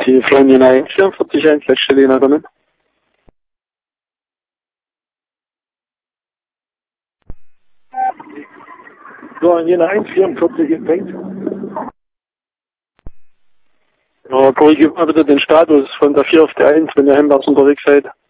Die Freundin 144 letzte Linie kommen. Freundin 144 empfängt. Ja, korrigiert mal bitte den Status von der 4 auf die 1, wenn ihr Hembers unterwegs seid.